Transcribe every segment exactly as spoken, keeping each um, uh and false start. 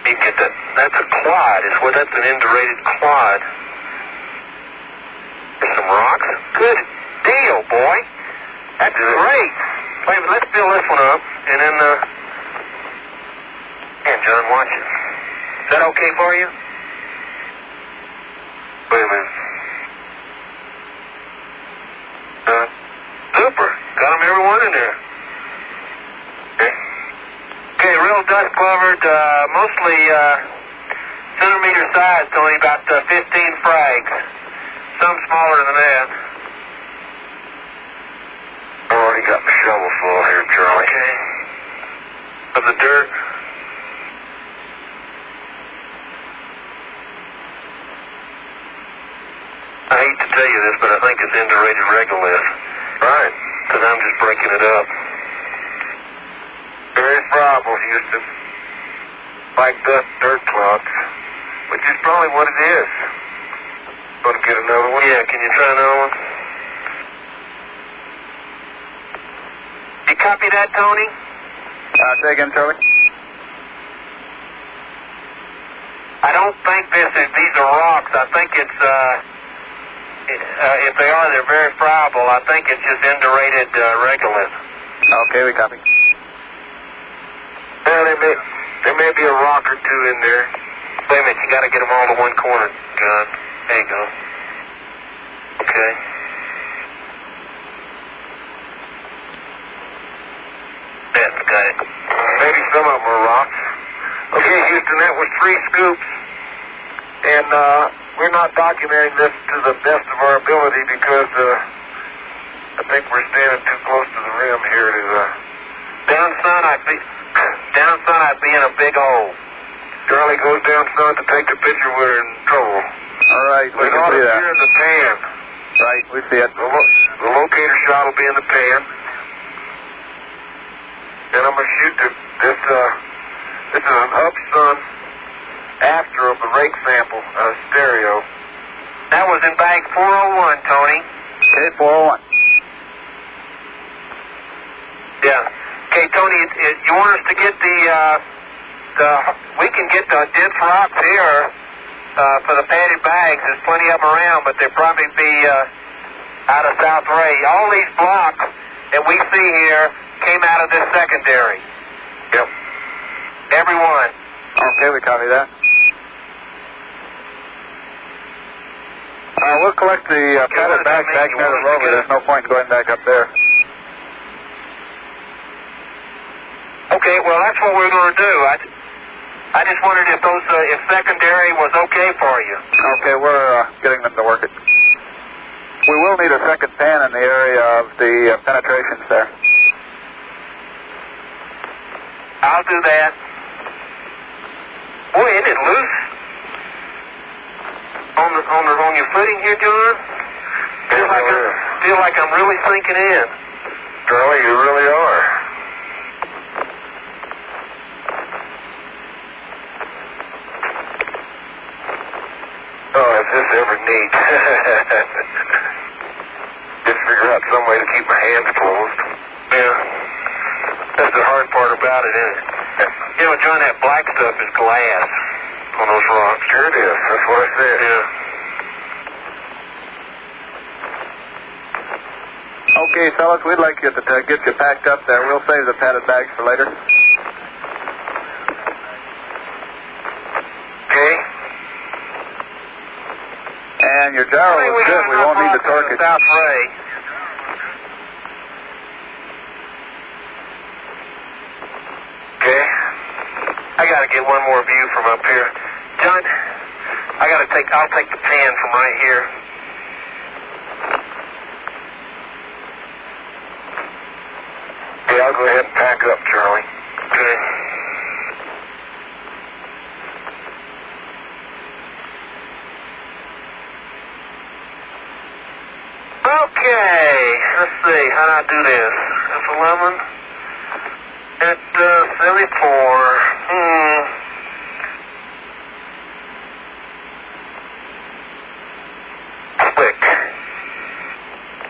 You get that? That's a quad. Is what? That's an indurated quad. There's some rocks. Good deal, boy. That's great. Wait a minute. Let's fill this one up, and then, uh... and John, watch it. Is that okay for you? Wait a minute. Uh, super. Got them everyone in there. Okay. Okay, real dust covered, uh, mostly, uh, centimeter size, Tony, about uh, fifteen frags. Some smaller than that. I already got my shovel full here, Charlie. Okay. Of the dirt. I hate to tell you this, but I think it's indurated regolith. Right. Because I'm just breaking it up. Very friable, Houston. Like dust dirt clots. Which is probably what it is. Want to get another one? Yeah, can you try another one? You copy that, Tony? Uh, say again, Charlie? I don't think this is, these are rocks. I think it's, uh, it, uh, if they are, they're very friable. I think it's just indurated uh, regolith. Okay, we copy. Well, there may, there may be a rock or two in there. Wait a minute, you got to get them all to one corner, John. There you go. Okay. That's got it. Maybe some of them are rocks. Okay, Houston, that was three scoops. And uh, we're not documenting this to the best of our ability because uh, I think we're standing too close to the rim here to... Uh, down, son, I'd be... Down, son, I'd be in a big hole. Charlie goes down, son, to take the picture. We're in trouble. All right, we can see that. Here in the pan. Right, we see it. The, lo- the locator shot will be in the pan. And I'm going to shoot the, this, uh, this is an up, son, after of the rake sample, uh, stereo. That was in bag four oh one, Tony. Okay, four oh one. Yeah. Okay, Tony, it, it, you want us to get the, uh, the, we can get the dense rocks here, uh, for the padded bags. There's plenty of them around, but they'll probably be, uh, out of South Ray. All these blocks that we see here came out of this secondary. Yep. Every one. Okay, we copy that. Uh, we'll collect the uh, Okay, padded bags back near the rover. There's no point in going back up there. Okay, well, that's what we're going to do. I, I just wondered if those, uh, if secondary was okay for you. Okay, we're uh, getting them to work it. We will need a second pan in the area of the uh, penetrations there. I'll do that. Boy, isn't it loose? On the on the on your footing here, John? Feel like I'm, feel like I'm really sinking in. Charlie, you really are. Oh, if this ever neat. Just figure out some way to keep my hands closed. Yeah. That's the hard part about it, isn't it? You know, John, that black stuff is glass on those rocks. Sure it is. That's what I said. Yeah. Okay, fellas, we'd like you to uh, get you packed up there. We'll save the padded bags for later. Okay. And your gyro is good. We won't need to torque it. South Ray. Okay. I got to get one more view from up here. John, I got to take, I'll take the pan from right here. Okay, I'll go ahead and pack up, Charlie. Okay. Okay, let's see, how do I do this? That's eleven. At uh, seventy-four. Hmm. Click.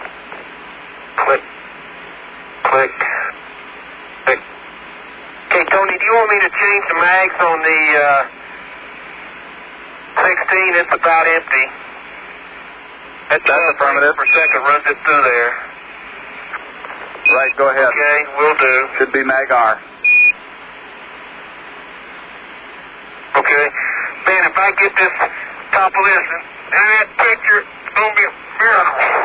Click. Click. Click. Okay, Tony, do you want me to change the mags on the uh, sixteen? It's about empty. That's affirmative. Per second runs it through there. Right, go ahead. Okay, will do. Should be mag R. Okay. Man, if I get this top of this, and that picture, it's going to be a miracle.